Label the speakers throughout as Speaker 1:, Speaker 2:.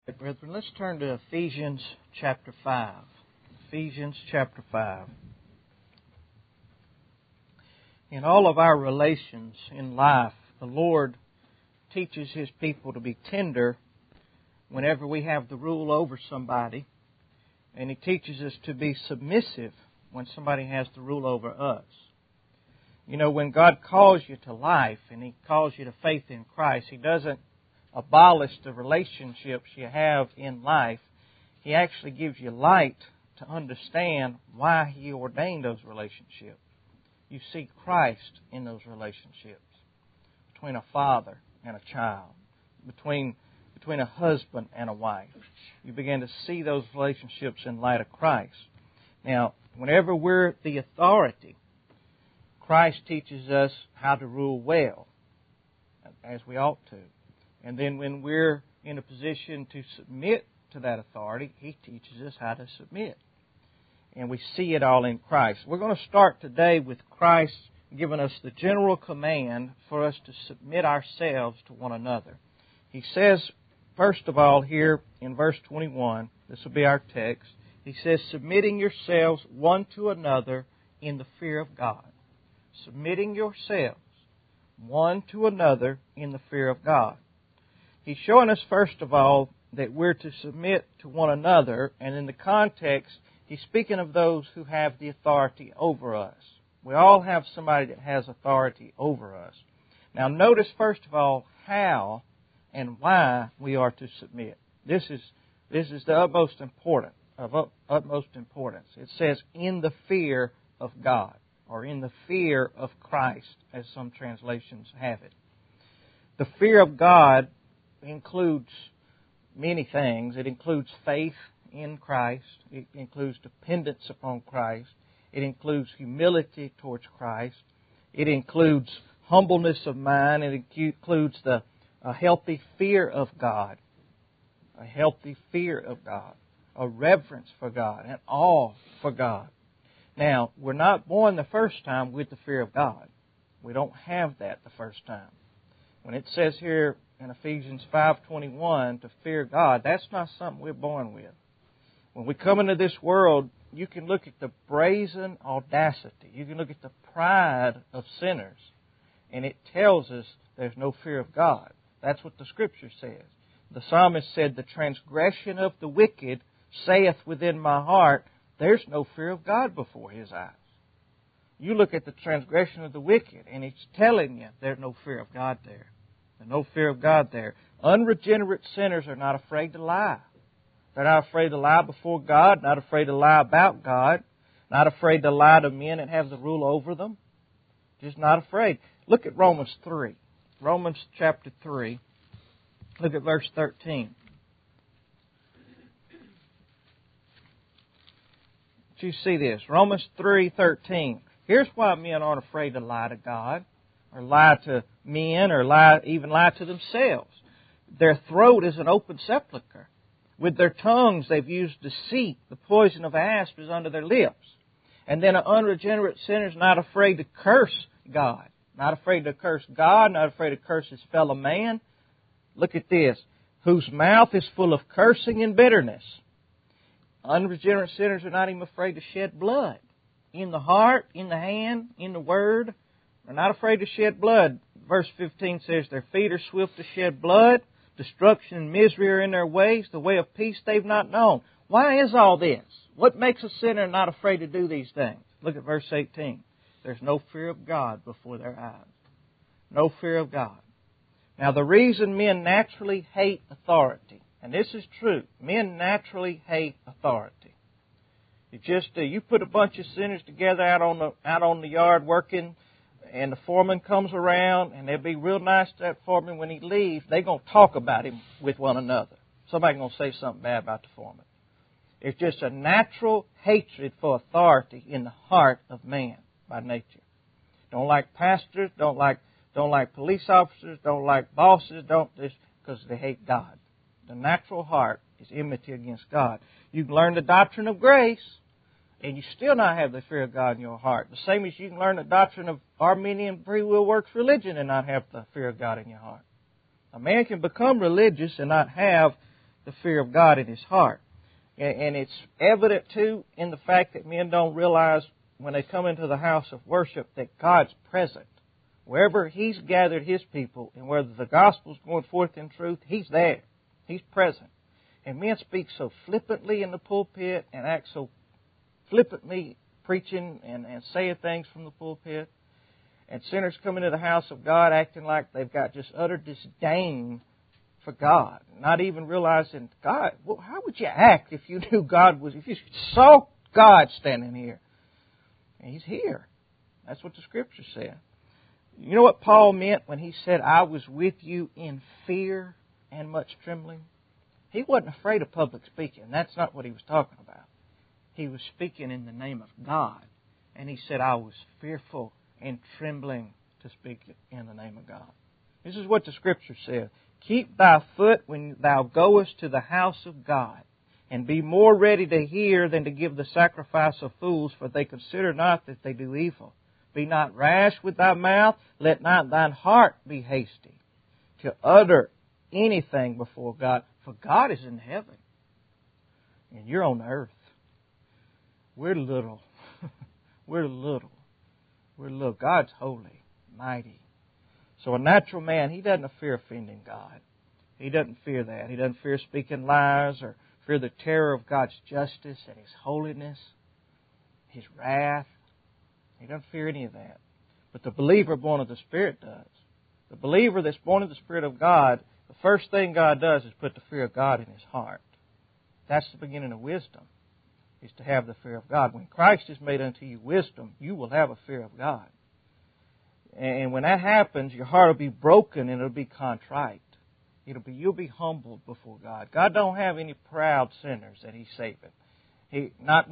Speaker 1: Brethren, let's turn to Ephesians chapter 5. Ephesians chapter 5. In all of our relations in life, the Lord teaches His people to be tender whenever we have the rule over somebody, and He teaches us to be submissive when somebody has the rule over us. You know, when God calls you to life and He calls you to faith in Christ, He doesn't abolish the relationships you have in life. He actually gives you light to understand why He ordained those relationships. You see Christ in those relationships, between a father and a child, between a husband and a wife. You begin to see those relationships in light of Christ. Now, whenever we're the authority, Christ teaches us how to rule well, as we ought to. And then when we're in a position to submit to that authority, He teaches us how to submit. And we see it all in Christ. We're going to start today with Christ giving us the general command for us to submit ourselves to one another. He says, first of all, here in verse 21, this will be our text, He says, submitting yourselves one to another in the fear of God. Submitting yourselves one to another in the fear of God. He's showing us, first of all, that we're to submit to one another, and in the context, He's speaking of those who have the authority over us. We all have somebody that has authority over us. Now, notice, first of all, how and why we are to submit. This is the utmost importance. It says, in the fear of God, or in the fear of Christ, as some translations have it. The fear of God includes many things. It includes faith in Christ. It includes dependence upon Christ. It includes humility towards Christ. It includes humbleness of mind. It includes a healthy fear of God. A healthy fear of God. A reverence for God. An awe for God. Now, we're not born the first time with the fear of God. We don't have that the first time. When it says here in Ephesians 5:21 to fear God, that's not something we're born with. When we come into this world, you can look at the brazen audacity. You can look at the pride of sinners, and it tells us there's no fear of God. That's what the Scripture says. The psalmist said, the transgression of the wicked saith within my heart, there's no fear of God before his eyes. You look at the transgression of the wicked, and it's telling you there's no fear of God there. There's no fear of God there. Unregenerate sinners are not afraid to lie. They're not afraid to lie before God, not afraid to lie about God, not afraid to lie to men that have the rule over them. Just not afraid. Look at Romans 3. Romans chapter 3. Look at verse 13. You see this. Romans 3:13. Here's why men aren't afraid to lie to God, or lie to men, or even lie to themselves. Their throat is an open sepulchre. With their tongues they've used deceit. The poison of asp is under their lips. And then an unregenerate sinner is not afraid to curse God. Not afraid to curse God, not afraid to curse his fellow man. Look at this. Whose mouth is full of cursing and bitterness. Unregenerate sinners are not even afraid to shed blood. In the heart, in the hand, in the word. They're not afraid to shed blood. Verse 15 says, their feet are swift to shed blood. Destruction and misery are in their ways. The way of peace they've not known. Why is all this? What makes a sinner not afraid to do these things? Look at verse 18. There's no fear of God before their eyes. No fear of God. Now the reason men naturally hate authority, and this is true, men naturally hate authority. You just you put a bunch of sinners together out on the yard working, and the foreman comes around, and they'll be real nice to that foreman when he leaves. They're going to talk about him with one another. Somebody's going to say something bad about the foreman. It's just a natural hatred for authority in the heart of man by nature. Don't like pastors, don't like police officers, don't like bosses, because they hate God. The natural heart is enmity against God. You can learn the doctrine of grace, and you still not have the fear of God in your heart. The same as you can learn the doctrine of Arminian free will works religion and not have the fear of God in your heart. A man can become religious and not have the fear of God in his heart. And it's evident, too, in the fact that men don't realize when they come into the house of worship that God's present. Wherever He's gathered His people and whether the gospel's going forth in truth, He's there. He's present. And men speak so flippantly in the pulpit and act so flippantly preaching and saying things from the pulpit. And sinners come into the house of God acting like they've got just utter disdain for God. Not even realizing, God, well, how would you act if you knew God was, if you saw God standing here? And He's here. That's what the Scripture said. You know what Paul meant when he said, I was with you in fear and much trembling? He wasn't afraid of public speaking. That's not what he was talking about. He was speaking in the name of God. And he said, I was fearful and trembling to speak in the name of God. This is what the Scripture says. Keep thy foot when thou goest to the house of God, and be more ready to hear than to give the sacrifice of fools, for they consider not that they do evil. Be not rash with thy mouth, let not thine heart be hasty to utter anything before God, for God is in heaven, and you're on earth. We're little. We're little. We're little. God's holy, mighty. So a natural man, he doesn't fear offending God. He doesn't fear that. He doesn't fear speaking lies or fear the terror of God's justice and His holiness, His wrath. He doesn't fear any of that. But the believer born of the Spirit does. The believer that's born of the Spirit of God, the first thing God does is put the fear of God in his heart. That's the beginning of wisdom, is to have the fear of God. When Christ is made unto you wisdom, you will have a fear of God. And when that happens, your heart will be broken and it'll be contrite. You'll be humbled before God. God don't have any proud sinners that He's saving. They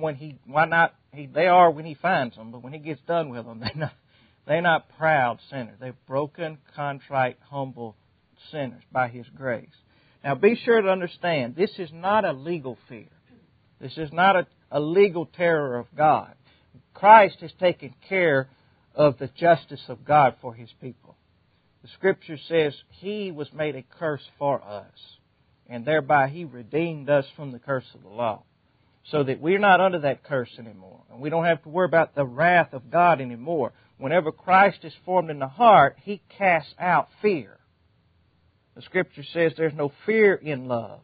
Speaker 1: are when He finds them, but when He gets done with them, they're not proud sinners. They're broken, contrite, humble sinners by His grace. Now be sure to understand, this is not a legal fear. This is not a legal terror of God. Christ has taken care of the justice of God for His people. The Scripture says He was made a curse for us, and thereby He redeemed us from the curse of the law, so that we're not under that curse anymore, and we don't have to worry about the wrath of God anymore. Whenever Christ is formed in the heart, He casts out fear. The Scripture says there's no fear in love.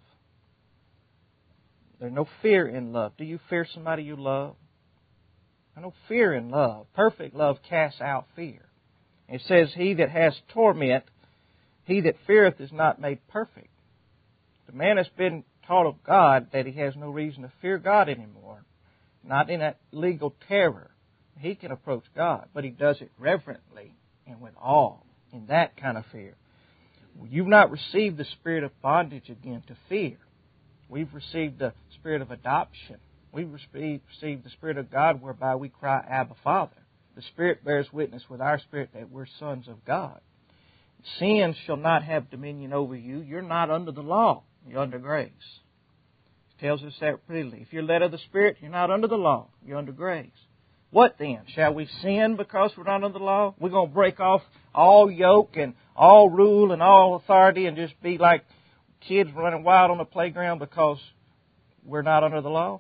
Speaker 1: There's no fear in love. Do you fear somebody you love? There's no fear in love. Perfect love casts out fear. It says, he that has torment, he that feareth is not made perfect. The man has been taught of God that he has no reason to fear God anymore. Not in that legal terror. He can approach God, but he does it reverently and with awe, in that kind of fear. You've not received the spirit of bondage again to fear. We've received the spirit of adoption. We've received the Spirit of God whereby we cry, Abba, Father. The Spirit bears witness with our spirit that we're sons of God. Sin shall not have dominion over you. You're not under the law. You're under grace. It tells us that clearly. If you're led of the Spirit, you're not under the law. You're under grace. What then? Shall we sin because we're not under the law? We're going to break off all yoke and all rule and all authority and just be like kids running wild on the playground because we're not under the law?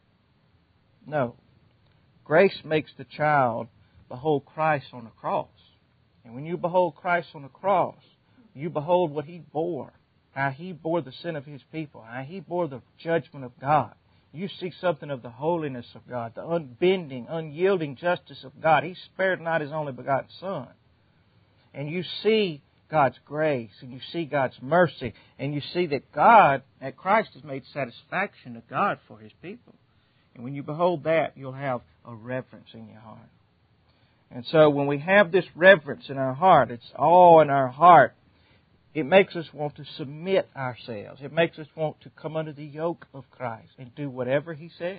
Speaker 1: No. Grace makes the child behold Christ on the cross. And when you behold Christ on the cross, you behold what He bore, how He bore the sin of His people, how He bore the judgment of God. You see something of the holiness of God, the unbending, unyielding justice of God. He spared not His only begotten Son. And you see God's grace, and you see God's mercy, and you see that Christ has made satisfaction to God for His people. And when you behold that, you'll have a reverence in your heart. And so when we have this reverence in our heart, it's awe in our heart, it makes us want to submit ourselves. It makes us want to come under the yoke of Christ and do whatever He says.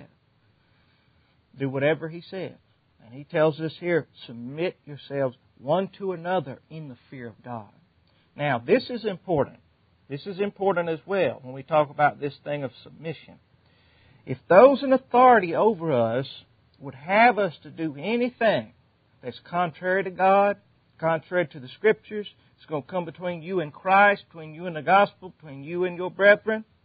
Speaker 1: Do whatever He says. And He tells us here, submit yourselves one to another in the fear of God. Now, this is important. This is important as well when we talk about this thing of submission. If those in authority over us would have us to do anything that's contrary to God, contrary to the Scriptures, it's going to come between you and Christ, between you and the gospel, between you and your brethren,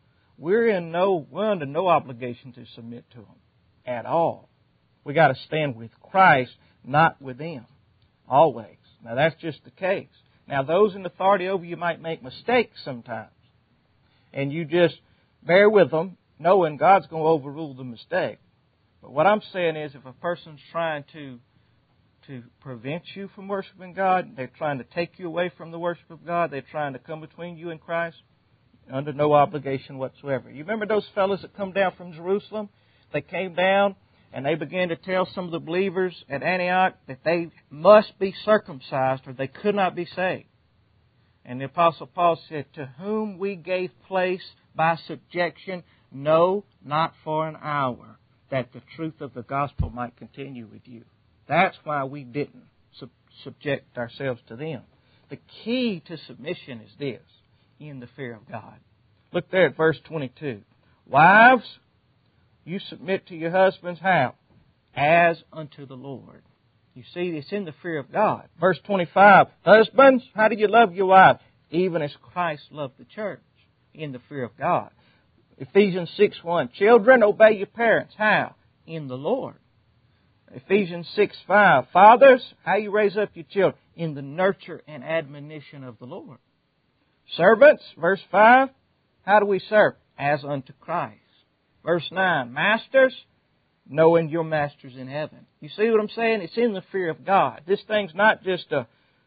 Speaker 1: we're under no obligation to submit to them at all. We got to stand with Christ, not with them. Always. Now that's just the case. Now those in authority over you might make mistakes sometimes. And you just bear with them, knowing God's going to overrule the mistake. But what I'm saying is, if a person's trying to prevent you from worshiping God, they're trying to take you away from the worship of God, they're trying to come between you and Christ, under no obligation whatsoever. You remember those fellows that come down from Jerusalem? They came down and they began to tell some of the believers at Antioch that they must be circumcised or they could not be saved. And the Apostle Paul said, to whom we gave place by subjection, no, not for an hour, that the truth of the gospel might continue with you. That's why we didn't subject ourselves to them. The key to submission is this, in the fear of God. Look there at verse 22. Wives, you submit to your husbands how? As unto the Lord. You see, it's in the fear of God. Verse 25. Husbands, how do you love your wife? Even as Christ loved the church, in the fear of God. Ephesians 6:1. Children, obey your parents. How? In the Lord. Ephesians 6:5. Fathers, how you raise up your children? In the nurture and admonition of the Lord. Servants, verse 5. How do we serve? As unto Christ. Verse 9. Masters, knowing your master's in heaven. You see what I'm saying? It's in the fear of God. This thing's not just a,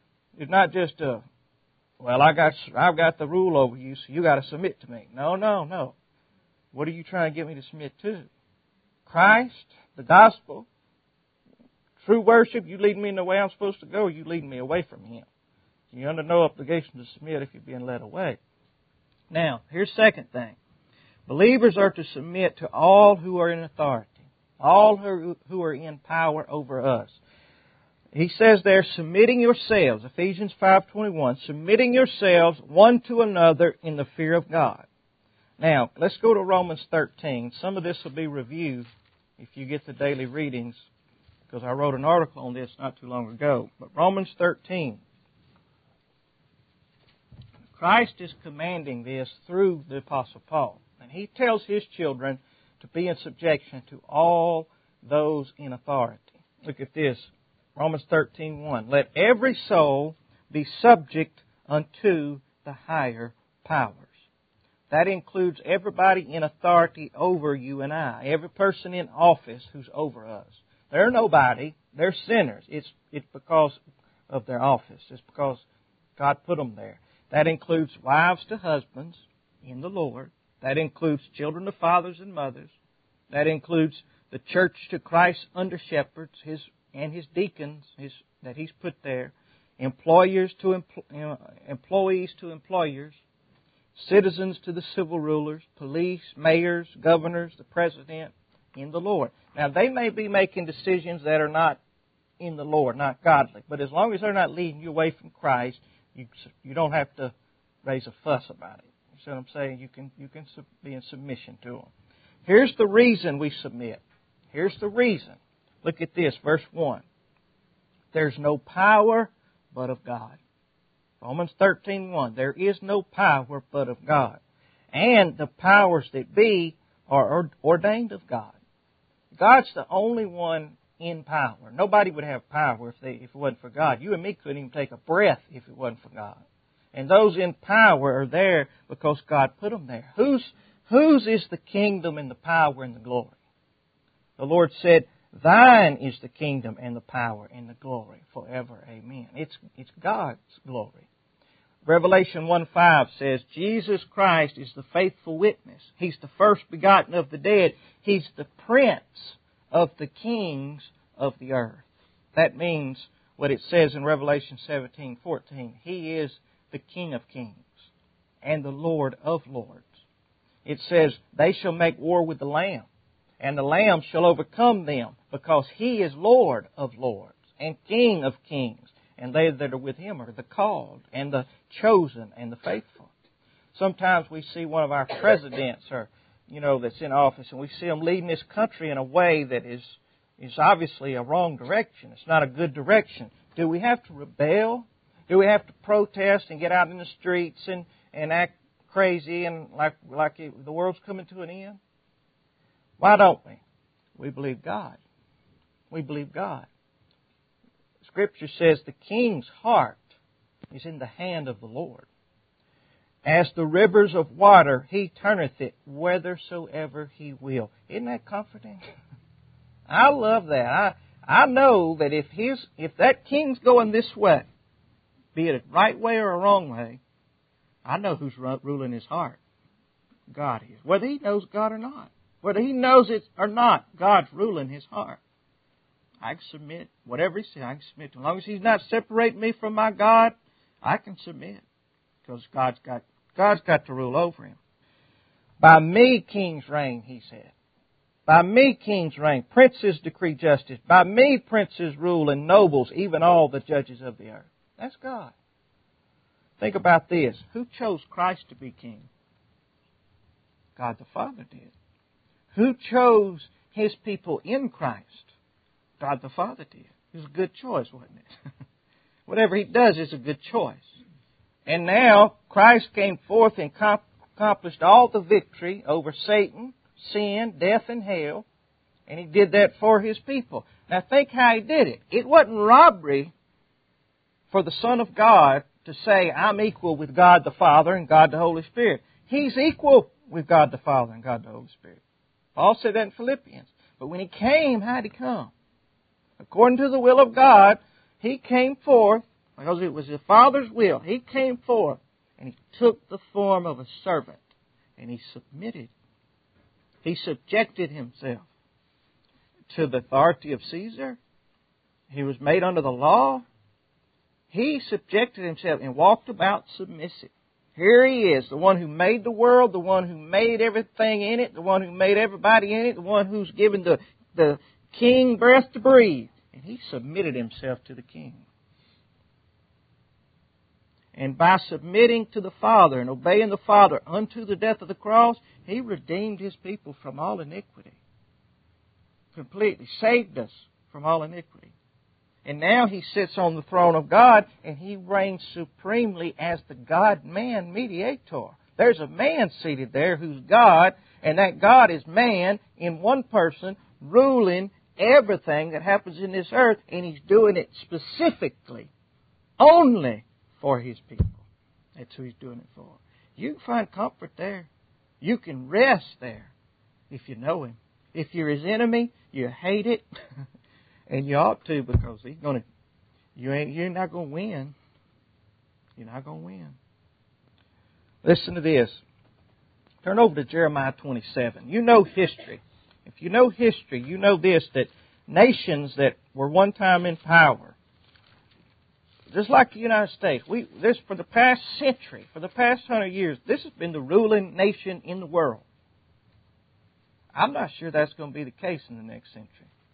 Speaker 1: well, I've got the rule over you, so you got to submit to me. No. What are you trying to get me to submit to? Christ, the gospel, true worship. You lead me in the way I'm supposed to go, or you lead me away from Him. You're under no obligation to submit if you're being led away. Now, here's the second thing. Believers are to submit to all who are in authority, all who are in power over us. He says there, submitting yourselves, Ephesians 5:21, submitting yourselves one to another in the fear of God. Now, let's go to Romans 13. Some of this will be reviewed if you get the daily readings, because I wrote an article on this not too long ago. But Romans 13. Christ is commanding this through the Apostle Paul. And he tells his children to be in subjection to all those in authority. Look at this. Romans 13:1. Let every soul be subject unto the higher powers. That includes everybody in authority over you and I. Every person in office who's over us. They're nobody. They're sinners. It's because of their office. It's because God put them there. That includes wives to husbands in the Lord. That includes children to fathers and mothers. That includes the church to Christ under shepherds, and his deacons that He's put there. Employees to employers. Citizens to the civil rulers. Police, mayors, governors, the president in the Lord. Now, they may be making decisions that are not in the Lord, not godly. But as long as they're not leading you away from Christ, you don't have to raise a fuss about it. You see what I'm saying? You can be in submission to them. Here's the reason we submit. Here's the reason. Look at this, verse 1. There's no power but of God. Romans 13:1. There is no power but of God. And the powers that be are ordained of God. God's the only one in power. Nobody would have power if it wasn't for God. You and me couldn't even take a breath if it wasn't for God. And those in power are there because God put them there. Whose is the kingdom and the power and the glory? The Lord said, Thine is the kingdom and the power and the glory forever. Amen. It's God's glory. Revelation 1:5 says, Jesus Christ is the faithful witness. He's the first begotten of the dead. He's the prince of the kings of the earth. That means what it says in Revelation 17:14. He is the King of kings and the Lord of lords. It says, they shall make war with the Lamb, and the Lamb shall overcome them, because He is Lord of lords and King of kings. And they that are with Him are the called and the chosen and the faithful. Sometimes we see one of our presidents that's in office, and we see them leading this country in a way that is obviously a wrong direction. It's not a good direction. Do we have to rebel? Do we have to protest and get out in the streets and act crazy and like the world's coming to an end? Why don't we? We believe God. We believe God. Scripture says the king's heart is in the hand of the Lord. As the rivers of water, He turneth it whithersoever He will. Isn't that comforting? I love that. I know that if that king's going this way, be it a right way or a wrong way, I know who's ruling his heart. God is. Whether he knows God or not. Whether he knows it or not, God's ruling his heart. I can submit. Whatever he says, I can submit. As long as he's not separating me from my God, I can submit. Because God's got to rule over him. By me kings reign, he said. By me kings reign. Princes decree justice. By me princes rule and nobles, even all the judges of the earth. That's God. Think about this. Who chose Christ to be king? God the Father did. Who chose His people in Christ? God the Father did. It was a good choice, wasn't it? Whatever He does is a good choice. And now, Christ came forth and accomplished all the victory over Satan, sin, death, and hell. And He did that for His people. Now think how He did it. It wasn't robbery for the Son of God to say, I'm equal with God the Father and God the Holy Spirit. He's equal with God the Father and God the Holy Spirit. Paul said that in Philippians. But when He came, how did He come? According to the will of God, He came forth, because it was the Father's will. He came forth and He took the form of a servant and He submitted. He subjected Himself to the authority of Caesar. He was made under the law. He subjected Himself and walked about submissive. Here He is, the one who made the world, the one who made everything in it, the one who made everybody in it, the one who's given the king breath to breathe. And He submitted Himself to the king. And by submitting to the Father and obeying the Father unto the death of the cross, He redeemed His people from all iniquity. Completely saved us from all iniquity. And now He sits on the throne of God and He reigns supremely as the God-man mediator. There's a man seated there who's God, and that God is man in one person ruling everything that happens in this earth, and He's doing it specifically, only for His people. That's who He's doing it for. You can find comfort there. You can rest there if you know Him. If you're His enemy, you hate it. And you ought to, because He's going to. You're not going to win. You're not going to win. Listen to this. Turn over to Jeremiah 27. You know history. If you know history, you know this, that nations that were one time in power, just like the United States, this for the past century, for the past 100 years, this has been the ruling nation in the world. I'm not sure that's going to be the case in the next century.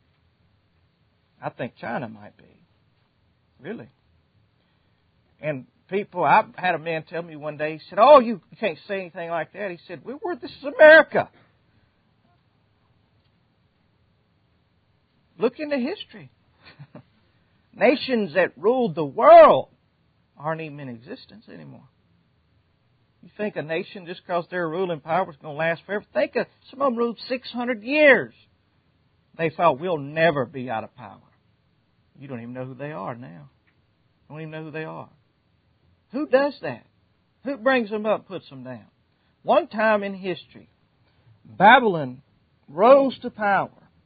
Speaker 1: I think China might be. Really. And people, I had a man tell me one day, he said, oh, you can't say anything like that. He said, this is America. Look into history. Nations that ruled the world aren't even in existence anymore. You think a nation, just because they're ruling power, is going to last forever? Think of some of them ruled 600 years. They thought, we'll never be out of power. You don't even know who they are now. You don't even know who they are. Who does that? Who brings them up and puts them down? One time in history, Babylon rose to power.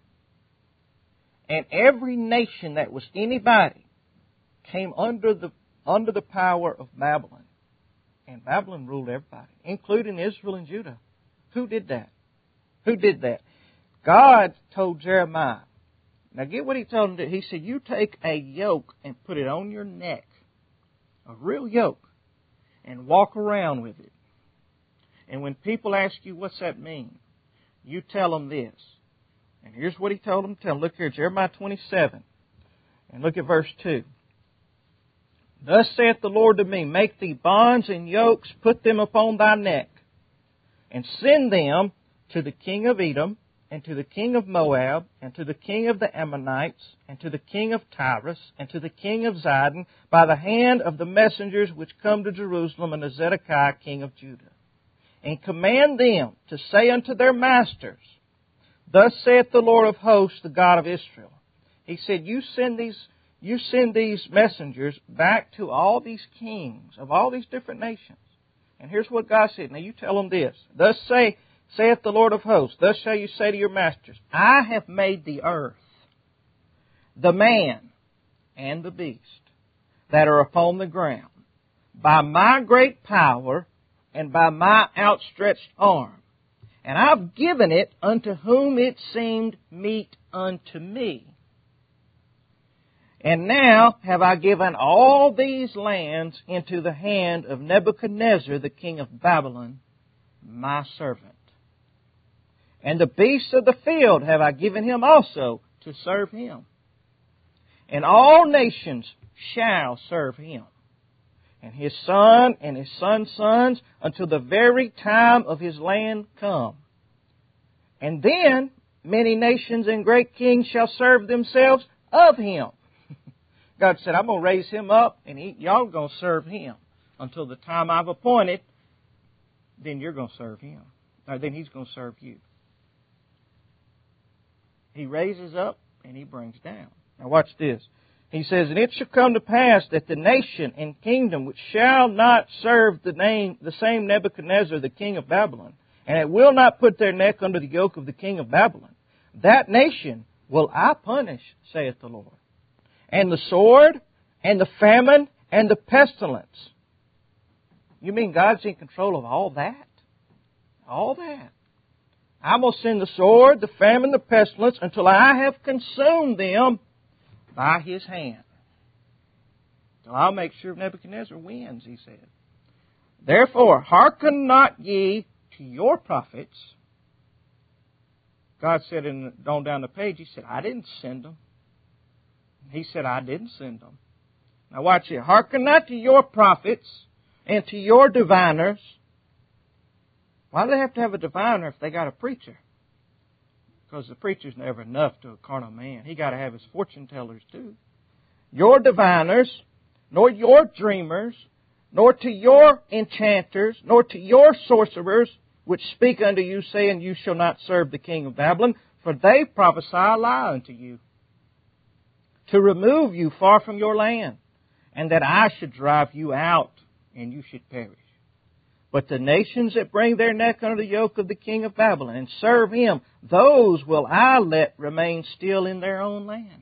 Speaker 1: And every nation that was anybody came under the power of Babylon. And Babylon ruled everybody, including Israel and Judah. Who did that? Who did that? God told Jeremiah. Now get what He told him to do. He said, you take a yoke and put it on your neck. A real yoke. And walk around with it. And when people ask you, what's that mean? You tell them this. And here's what He told them to tell them. Look here, Jeremiah 27. And look at verse 2. Thus saith the Lord to me, make thee bonds and yokes, put them upon thy neck, and send them to the king of Edom, and to the king of Moab, and to the king of the Ammonites, and to the king of Tyrus, and to the king of Zidon, by the hand of the messengers which come to Jerusalem, and to Zedekiah king of Judah. and command them to say unto their masters, Thus saith the Lord of hosts, the God of Israel. He said, you send these messengers back to all these kings of all these different nations. And here's what God said. Now you tell them this. Thus saith the Lord of hosts, thus shall you say to your masters, I have made the earth, the man, and the beast that are upon the ground, by my great power and by my outstretched arm. And I've given it unto whom it seemed meet unto me. And now have I given all these lands into the hand of Nebuchadnezzar, the king of Babylon, my servant. And the beasts of the field have I given him also to serve him. And all nations shall serve him, and his son and his son's sons, until the very time of his land come. And then many nations and great kings shall serve themselves of him. God said, I'm going to raise him up, and y'all are going to serve him until the time I've appointed. Then you're going to serve him. Or then he's going to serve you. He raises up, and he brings down. Now watch this. He says, And it shall come to pass that the nation and kingdom which shall not serve the same Nebuchadnezzar, the king of Babylon, and it will not put their neck under the yoke of the king of Babylon, that nation will I punish, saith the Lord. And the sword, and the famine, and the pestilence. You mean God's in control of all that? All that. I'm going to send the sword, the famine, the pestilence, until I have consumed them by his hand. So I'll make sure Nebuchadnezzar wins, he said. Therefore, hearken not ye to your prophets. God said on down the page, he said, I didn't send them. He said, I didn't send them. Now watch here. Hearken not to your prophets and to your diviners. Why do they have to have a diviner if they got a preacher? Because the preacher's never enough to a carnal man. He got to have his fortune tellers too. Your diviners, nor your dreamers, nor to your enchanters, nor to your sorcerers, which speak unto you, saying, You shall not serve the king of Babylon, for they prophesy a lie unto you, to remove you far from your land, and that I should drive you out, and you should perish. But the nations that bring their neck under the yoke of the king of Babylon, and serve him, those will I let remain still in their own land,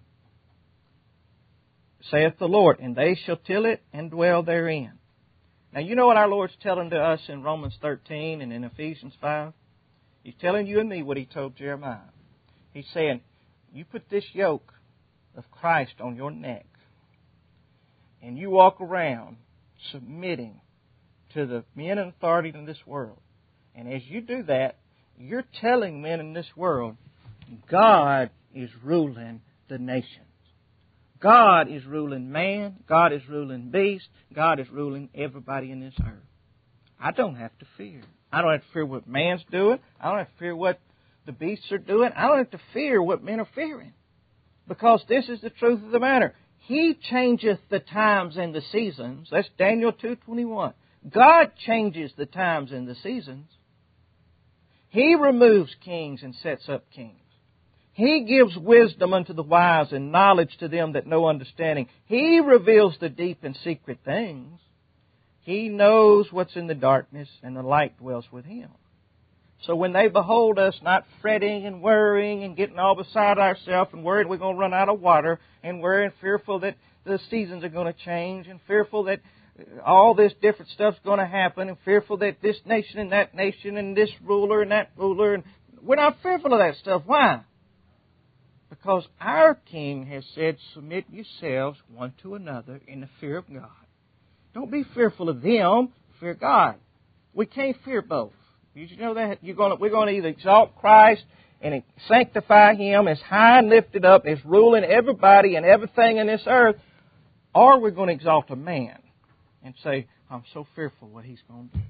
Speaker 1: saith the Lord, and they shall till it and dwell therein. Now you know what our Lord's telling to us in Romans 13 and in Ephesians 5? He's telling you and me what he told Jeremiah. He's saying, you put this yoke of Christ on your neck, and you walk around submitting to the men in authority in this world. And as you do that, you're telling men in this world, God is ruling the nations. God is ruling man. God is ruling beast. God is ruling everybody in this earth. I don't have to fear. I don't have to fear what man's doing. I don't have to fear what the beasts are doing. I don't have to fear what men are fearing. Because this is the truth of the matter. He changeth the times and the seasons. That's Daniel 2:21. God changes the times and the seasons. He removes kings and sets up kings. He gives wisdom unto the wise and knowledge to them that know understanding. He reveals the deep and secret things. He knows what's in the darkness, and the light dwells with Him. So when they behold us not fretting and worrying and getting all beside ourselves and worried we're going to run out of water, and worrying, fearful that the seasons are going to change, and fearful that all this different stuff's going to happen, and fearful that this nation and that nation and this ruler and that ruler, and we're not fearful of that stuff. Why? Because our King has said, submit yourselves one to another in the fear of God. Don't be fearful of them, fear God. We can't fear both. Did you know that? We're going to either exalt Christ and sanctify Him as high and lifted up, as ruling everybody and everything in this earth, or we're going to exalt a man and say, I'm so fearful what he's going to do.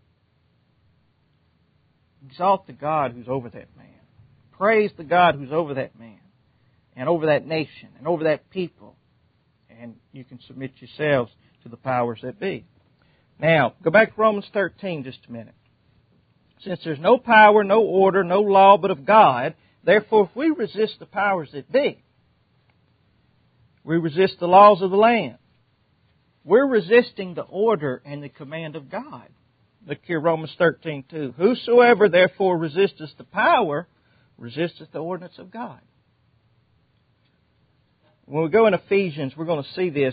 Speaker 1: Exalt the God who's over that man. Praise the God who's over that man and over that nation and over that people. And you can submit yourselves to the powers that be. Now, go back to Romans 13 just a minute. Since there's no power, no order, no law but of God, therefore if we resist the powers that be, we resist the laws of the land. We're resisting the order and the command of God. Look here, Romans 13:2. Whosoever therefore resisteth the power, resisteth the ordinance of God. When we go in Ephesians, we're going to see this,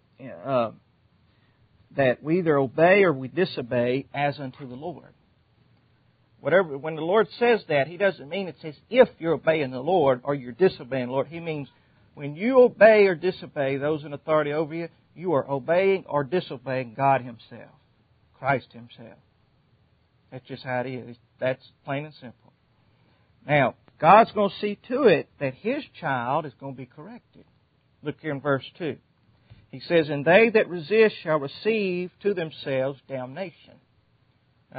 Speaker 1: that we either obey or we disobey as unto the Lord. When the Lord says that, He doesn't mean it says if you're obeying the Lord or you're disobeying the Lord. He means when you obey or disobey those in authority over you, you are obeying or disobeying God Himself, Christ Himself. That's just how it is. That's plain and simple. Now, God's going to see to it that His child is going to be corrected. Look here in verse 2. He says, and they that resist shall receive to themselves damnation. Now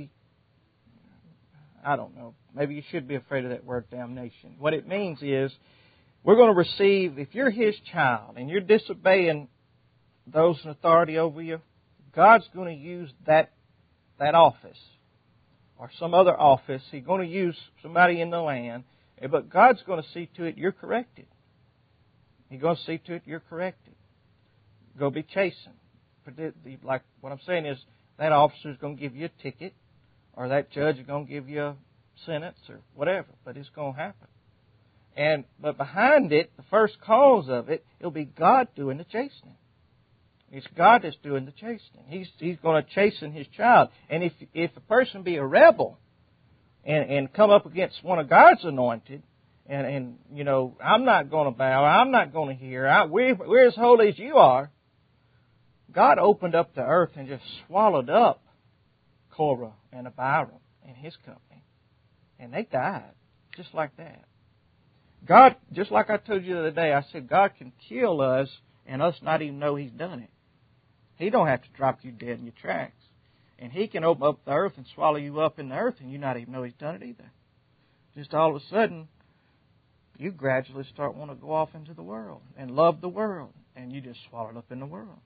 Speaker 1: I don't know, maybe you should be afraid of that word damnation. What it means is, we're going to receive, if you're His child and you're disobeying those in authority over you, God's going to use that office or some other office. He's going to use somebody in the land, but God's going to see to it you're corrected. He's going to see to it you're corrected. Go be chastened. Like what I'm saying is that officer is going to give you a ticket, or that judge is going to give you a sentence or whatever, but it's going to happen. But behind it, the first cause of it, it'll be God doing the chastening. It's God that's doing the chastening. He's going to chasten His child. And if a person be a rebel and come up against one of God's anointed, and you know, I'm not going to bow, I'm not going to hear, we're as holy as you are, God opened up the earth and just swallowed up Korah and Abiram and his company. And they died just like that. God, just like I told you the other day, I said God can kill us and us not even know He's done it. He don't have to drop you dead in your tracks. And He can open up the earth and swallow you up in the earth and you not even know He's done it either. Just all of a sudden, you gradually start wanting to go off into the world and love the world. And you just swallowed up in the world.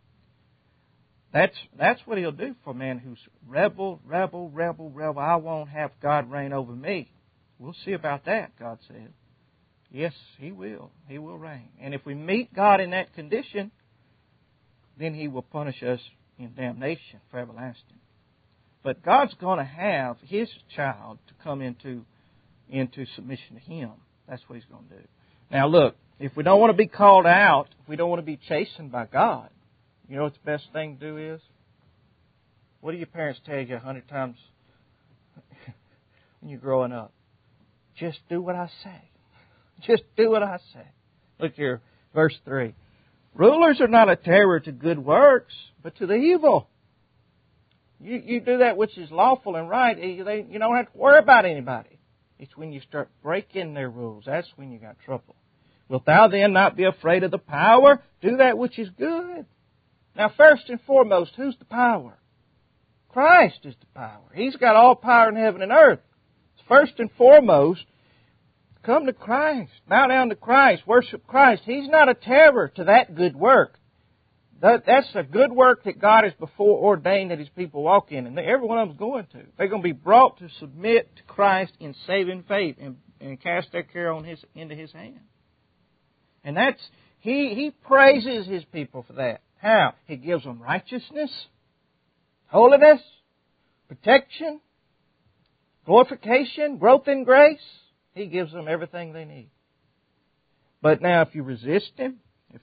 Speaker 1: That's what He'll do for a man who's rebel. I won't have God reign over me. We'll see about that, God said. Yes, He will. He will reign. And if we meet God in that condition, then He will punish us in damnation for everlasting. But God's going to have His child to come into submission to Him. That's what He's going to do. Now look, if we don't want to be called out, if we don't want to be chastened by God, you know what the best thing to do is? What do your parents tell you 100 times when you're growing up? Just do what I say. Just do what I say. Look here, verse 3. Rulers are not a terror to good works, but to the evil. You do that which is lawful and right. You don't have to worry about anybody. It's when you start breaking their rules. That's when you got trouble. Wilt thou then not be afraid of the power? Do that which is good. Now, first and foremost, who's the power? Christ is the power. He's got all power in heaven and earth. First and foremost, come to Christ. Bow down to Christ. Worship Christ. He's not a terror to that good work. That's a good work that God has before ordained that His people walk in. And every one of them is going to. They're going to be brought to submit to Christ in saving faith and cast their care into His hand. And He praises His people for that. How? He gives them righteousness, holiness, protection, glorification, growth in grace. He gives them everything they need. But now if you resist Him,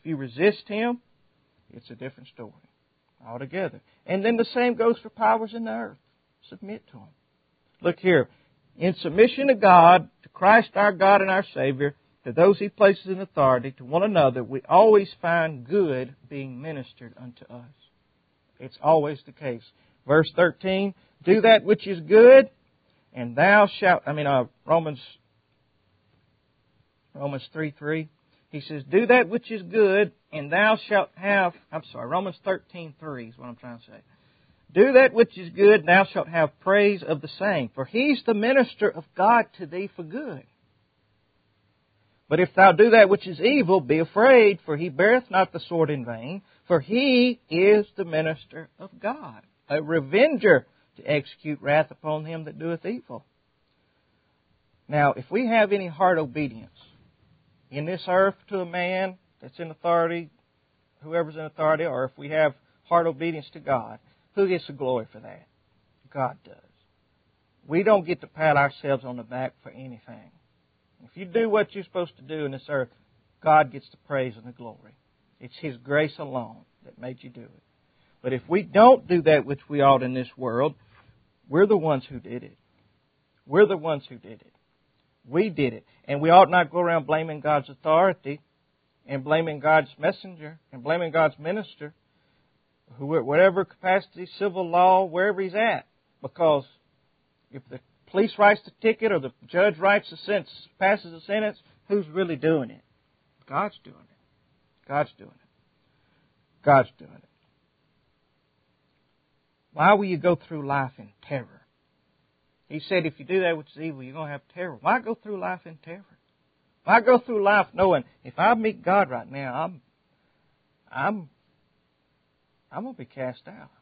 Speaker 1: it's a different story altogether. And then the same goes for powers in the earth. Submit to Him. Look here. In submission to God, to Christ our God and our Savior, to those He places in authority, to one another, we always find good being ministered unto us. It's always the case. Verse 13, do that which is good, and thou shalt... Romans 3:3. He says, do that which is good, and thou shalt have... Romans 13:3 is what I'm trying to say. Do that which is good, and thou shalt have praise of the same. For He's the minister of God to thee for good. But if thou do that which is evil, be afraid, for He beareth not the sword in vain, for He is the minister of God, a revenger to execute wrath upon him that doeth evil. Now, if we have any hard obedience in this earth to a man that's in authority, whoever's in authority, or if we have hard obedience to God, who gets the glory for that? God does. We don't get to pat ourselves on the back for anything. If you do what you're supposed to do in this earth, God gets the praise and the glory. It's His grace alone that made you do it. But if we don't do that which we ought in this world, we're the ones who did it. We're the ones who did it. We did it. And we ought not go around blaming God's authority and blaming God's messenger and blaming God's minister, whatever capacity, civil law, wherever he's at. Because if the police writes the ticket or the judge writes the sentence, passes the sentence, who's really doing it? God's doing it. God's doing it. God's doing it. Why will you go through life in terror? He said if you do that which is evil, you're going to have terror. Why go through life in terror? Why go through life knowing if I meet God right now, I'm going to be cast out.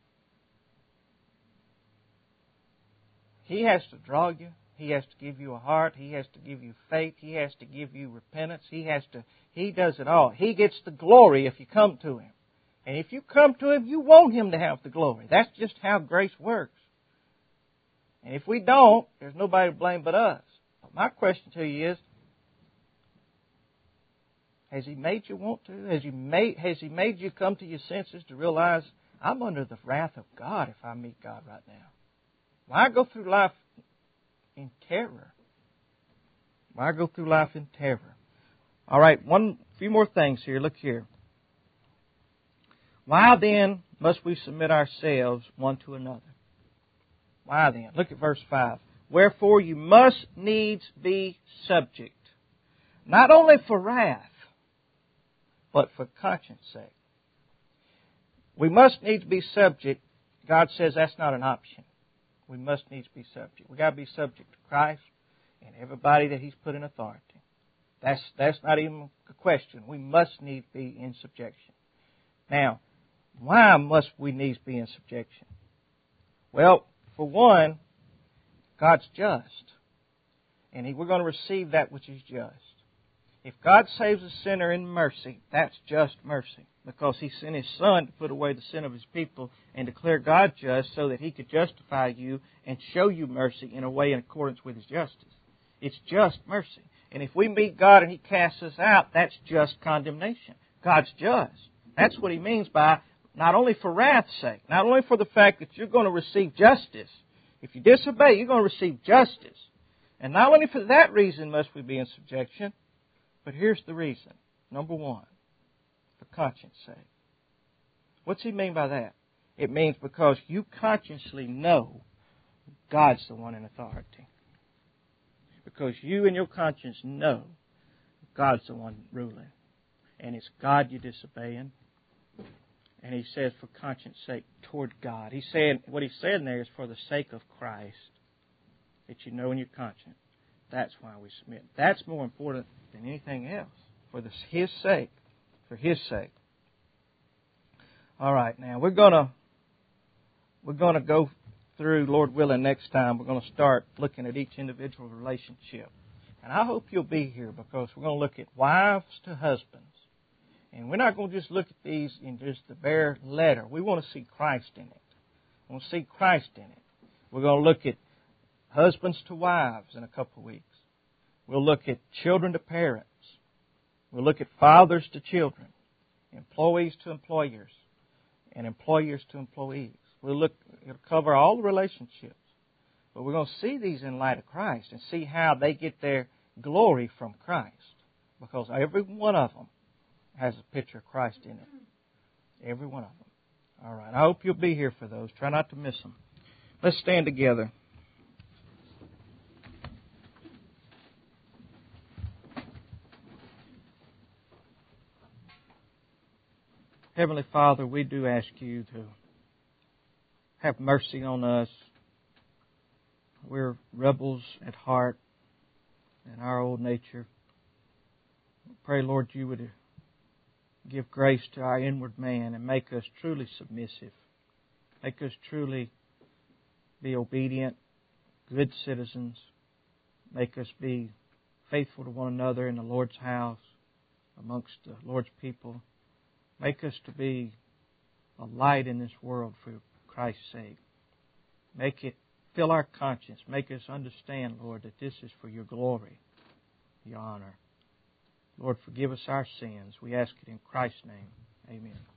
Speaker 1: He has to draw you. He has to give you a heart. He has to give you faith. He has to give you repentance. He does it all. He gets the glory if you come to Him. And if you come to Him, you want Him to have the glory. That's just how grace works. And if we don't, there's nobody to blame but us. But my question to you is, has He made you want to? Has He made you come to your senses to realize, I'm under the wrath of God if I meet God right now? Why go through life in terror? Why go through life in terror? All right, few more things here. Look here. Why then must we submit ourselves one to another? Why then? Look at verse 5. Wherefore you must needs be subject, not only for wrath, but for conscience sake. We must needs be subject. God says that's not an option. We must needs be subject. We've got to be subject to Christ and everybody that He's put in authority. That's not even a question. We must needs be in subjection. Now, why must we needs be in subjection? Well, for one, God's just. And we're going to receive that which is just. If God saves a sinner in mercy, that's just mercy. Because He sent His Son to put away the sin of His people and declare God just so that He could justify you and show you mercy in a way in accordance with His justice. It's just mercy. And if we meet God and He casts us out, that's just condemnation. God's just. That's what He means by not only for wrath's sake, not only for the fact that you're going to receive justice. If you disobey, you're going to receive justice. And not only for that reason must we be in subjection, but here's the reason. Number one, for conscience sake. What's He mean by that? It means because you consciously know God's the one in authority. Because you in your conscience know God's the one ruling. And it's God you're disobeying. And He says for conscience sake toward God. What He's saying there is for the sake of Christ. That you know in your conscience. That's why we submit. That's more important than anything else. For His sake. For His sake. All right, now we're gonna go through, Lord willing, next time. We're going to start looking at each individual relationship. And I hope you'll be here because we're going to look at wives to husbands. And we're not going to just look at these in just the bare letter. We want to see Christ in it. We want to see Christ in it. We're going to look at husbands to wives in a couple of weeks. We'll look at children to parents. We'll look at fathers to children, employees to employers, and employers to employees. It'll cover all the relationships. But we're going to see these in light of Christ and see how they get their glory from Christ. Because every one of them has a picture of Christ in it. Every one of them. All right. I hope you'll be here for those. Try not to miss them. Let's stand together. Heavenly Father, we do ask You to have mercy on us. We're rebels at heart in our old nature. We pray, Lord, You would give grace to our inward man and make us truly submissive. Make us truly be obedient, good citizens. Make us be faithful to one another in the Lord's house, amongst the Lord's people. Make us to be a light in this world for Christ's sake. Make it fill our conscience. Make us understand, Lord, that this is for your glory, your honor. Lord, forgive us our sins. We ask it in Christ's name. Amen.